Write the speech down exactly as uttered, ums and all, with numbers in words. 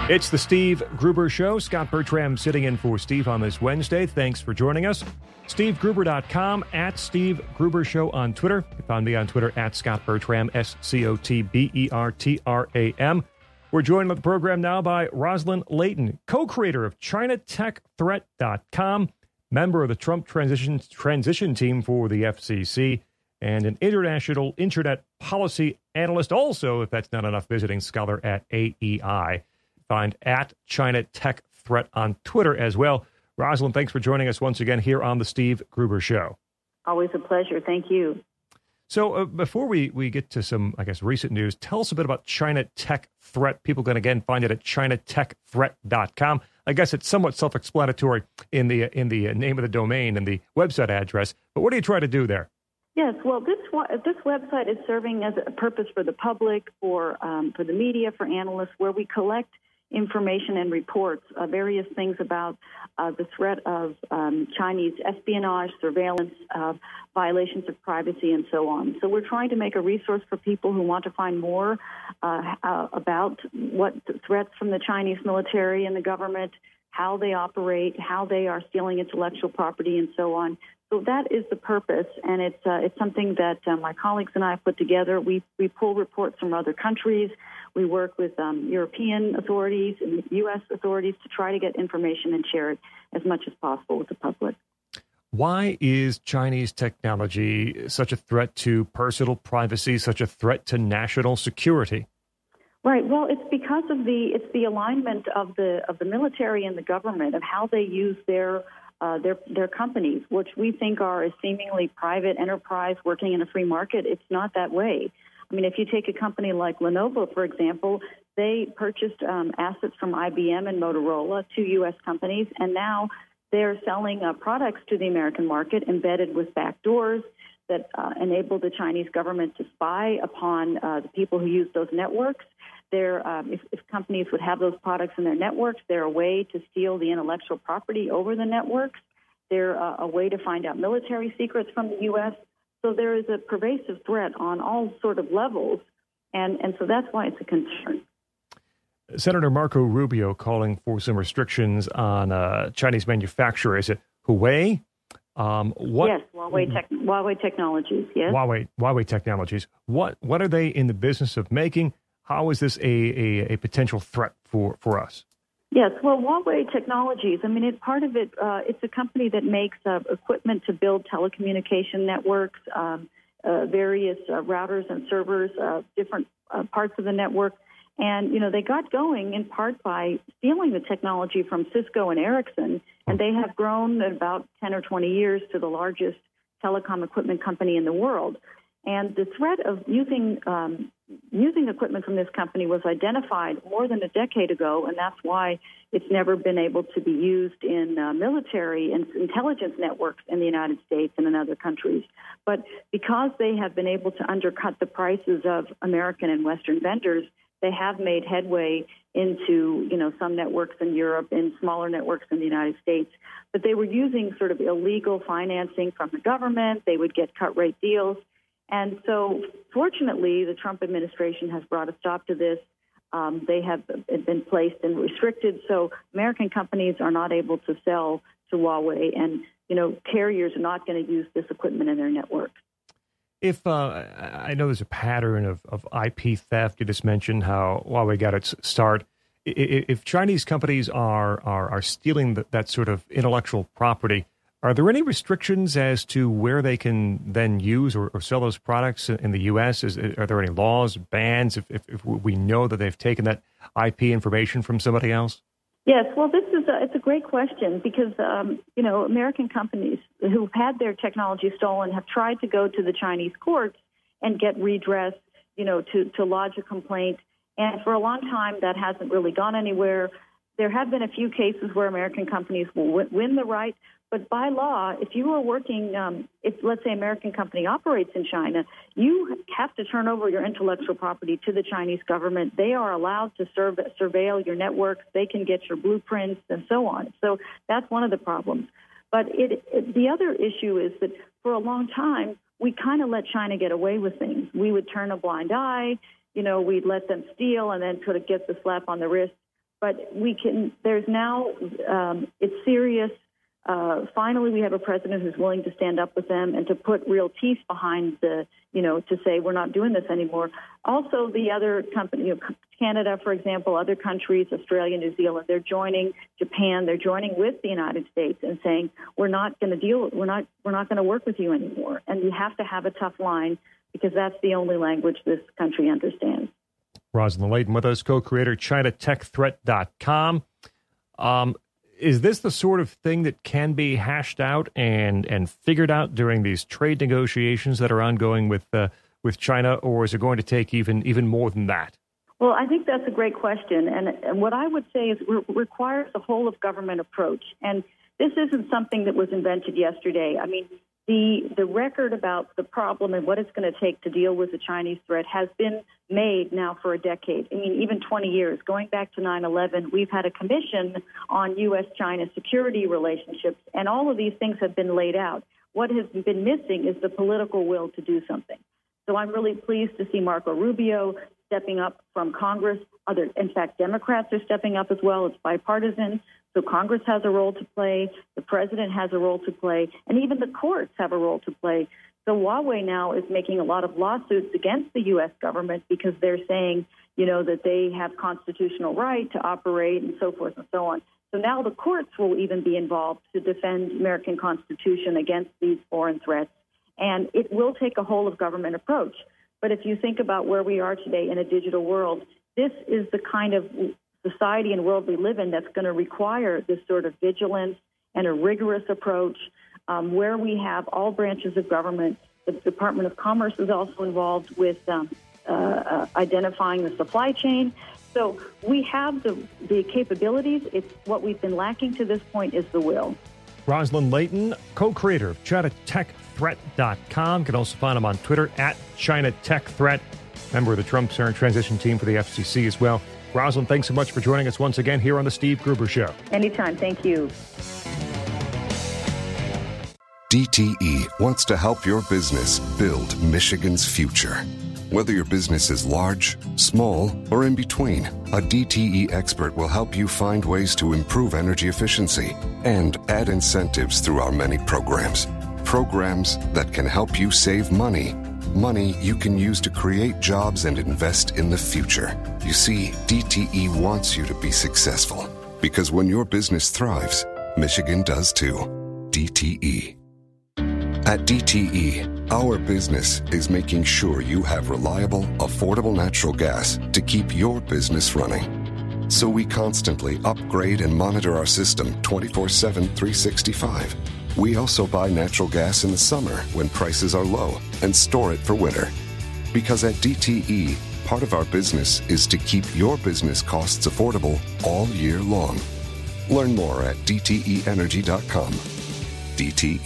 It's the Steve Gruber Show. Scott Bertram sitting in for Steve on this Wednesday. Thanks for joining us. Steve Gruber dot com, at Steve Gruber Show on Twitter. You can find me on Twitter at Scott Bertram, S C O T B E R T R A M. We're joined on the program now by Rosalind Layton, co-creator of China Tech Threat dot com, member of the Trump transition, transition team for the F C C, and an international internet policy analyst. Also, if that's not enough, visiting scholar at A E I. Find at China Tech Threat on Twitter as well. Rosalind, thanks for joining us once again here on the Steve Gruber Show. Always a pleasure. Thank you. So uh, before we, we get to some, I guess, recent news, tell us a bit about China Tech Threat. People can, again, find it at China Tech Threat dot com. I guess it's somewhat self-explanatory in the in the name of the domain and the website address. But what do you try to do there? Yes, well, this this website is serving as a purpose for the public, for um, for the media, for analysts, where we collect information and reports, uh, various things about uh, the threat of um, Chinese espionage, surveillance, uh, violations of privacy, and so on. So we're trying to make a resource for people who want to find more uh, uh, about what threats from the Chinese military and the government, how they operate, how they are stealing intellectual property, and so on. So that is the purpose, and it's uh, it's something that uh, my colleagues and I have put together. We we pull reports from other countries. We work with um, European authorities and U S authorities to try to get information and share it as much as possible with the public. Why is Chinese technology such a threat to personal privacy, such a threat to national security? Right. Well, it's because of the it's the alignment of the of the military and the government, of how they use their uh, their their companies, which we think are a seemingly private enterprise working in a free market. It's not that way. I mean, if you take a company like Lenovo, for example, they purchased um, assets from I B M and Motorola, two U S companies, and now they're selling uh, products to the American market embedded with backdoors that uh, enable the Chinese government to spy upon uh, the people who use those networks. They're, um, if, if companies would have those products in their networks, they're a way to steal the intellectual property over the networks. They're uh, a way to find out military secrets from the U S. So there is a pervasive threat on all sort of levels, and, and so that's why it's a concern. Senator Marco Rubio calling for some restrictions on uh, Chinese manufacturers. Is it Huawei? Um, what, yes, Huawei, tech, Huawei Technologies, yes. Huawei, Huawei Technologies. What what are they in the business of making? How is this a, a, a potential threat for, for us? Yes, well, Huawei Technologies, I mean, it, part of it, uh, it's a company that makes uh, equipment to build telecommunication networks, um, uh, various uh, routers and servers, uh, different uh, parts of the network. And, you know, they got going in part by stealing the technology from Cisco and Ericsson, and they have grown in about ten or twenty years to the largest telecom equipment company in the world. And the threat of using um, using equipment from this company was identified more than a decade ago, and that's why it's never been able to be used in uh, military and intelligence networks in the United States and in other countries. But because they have been able to undercut the prices of American and Western vendors, they have made headway into, you know, some networks in Europe and smaller networks in the United States. But they were using sort of illegal financing from the government. They would get cut rate deals. And so, fortunately, the Trump administration has brought a stop to this. Um, they have been placed and restricted, so American companies are not able to sell to Huawei, and, you know, carriers are not going to use this equipment in their networks. If uh, I know there's a pattern of, of I P theft, you just mentioned how Huawei got its start. If Chinese companies are are, are stealing the, that sort of intellectual property, are there any restrictions as to where they can then use or, or sell those products in the U S? Is, are there any laws, bans, if, if, if we know that they've taken that I P information from somebody else? Yes, well, this is a, it's a great question because, um, you know, American companies who've had their technology stolen have tried to go to the Chinese courts and get redress, you know, to, to lodge a complaint. And for a long time, that hasn't really gone anywhere. There have been a few cases where American companies will w- win the right. But by law, if you are working, um, if let's say an American company operates in China, you have to turn over your intellectual property to the Chinese government. They are allowed to serve, surveil your networks. They can get your blueprints and so on. So that's one of the problems. But it, it, the other issue is that for a long time, we kind of let China get away with things. We would turn a blind eye. You know, we'd let them steal and then sort of get the slap on the wrist. But we can. There's now um, it's serious. Uh, finally, we have a president who's willing to stand up with them and to put real teeth behind the, you know, to say we're not doing this anymore. Also, the other company, you know, Canada, for example, other countries, Australia, New Zealand, they're joining. Japan, they're joining with the United States and saying we're not going to deal, we're not, we're not going to work with you anymore. And you have to have a tough line because that's the only language this country understands. Rosalind Leighton with us, co-creator, China Tech Threat dot com. Um, Is this the sort of thing that can be hashed out and, and figured out during these trade negotiations that are ongoing with uh, with China, or is it going to take even even more than that? Well, I think that's a great question, and, and what I would say is it requires a whole of government approach, and this isn't something that was invented yesterday. I mean, the the record about the problem and what it's going to take to deal with the Chinese threat has been made now for a decade. I mean, even twenty years. Going back to nine eleven, we've had a commission on U S China security relationships, and all of these things have been laid out. What has been missing is the political will to do something. So I'm really pleased to see Marco Rubio stepping up from Congress. Other, in fact, Democrats are stepping up as well. It's bipartisan. So Congress has a role to play, the president has a role to play, and even the courts have a role to play. So Huawei now is making a lot of lawsuits against the U S government because they're saying, you know, that they have constitutional right to operate and so forth and so on. So now the courts will even be involved to defend American Constitution against these foreign threats. And it will take a whole of government approach. But if you think about where we are today in a digital world, this is the kind of society and world we live in that's going to require this sort of vigilance and a rigorous approach um, where we have all branches of government. The Department of Commerce is also involved with um, uh, uh, identifying the supply chain. So we have the, the capabilities. It's what we've been lacking to this point is the will. Rosalind Leighton, co-creator of China Tech Threat dot com. You can also find him on Twitter at China Tech Threat. Member of the Trump transition team for the F C C as well. Rosalind, thanks so much for joining us once again here on The Steve Gruber Show. Anytime. Thank you. D T E wants to help your business build Michigan's future. Whether your business is large, small, or in between, a D T E expert will help you find ways to improve energy efficiency and add incentives through our many programs. Programs that can help you save money. Money you can use to create jobs and invest in the future. You see, D T E wants you to be successful because when your business thrives, Michigan does too. D T E. At D T E, our business is making sure you have reliable, affordable natural gas to keep your business running. So we constantly upgrade and monitor our system twenty-four seven, three sixty-five. We also buy natural gas in the summer when prices are low and store it for winter. Because at D T E, part of our business is to keep your business costs affordable all year long. Learn more at D T E energy dot com. D T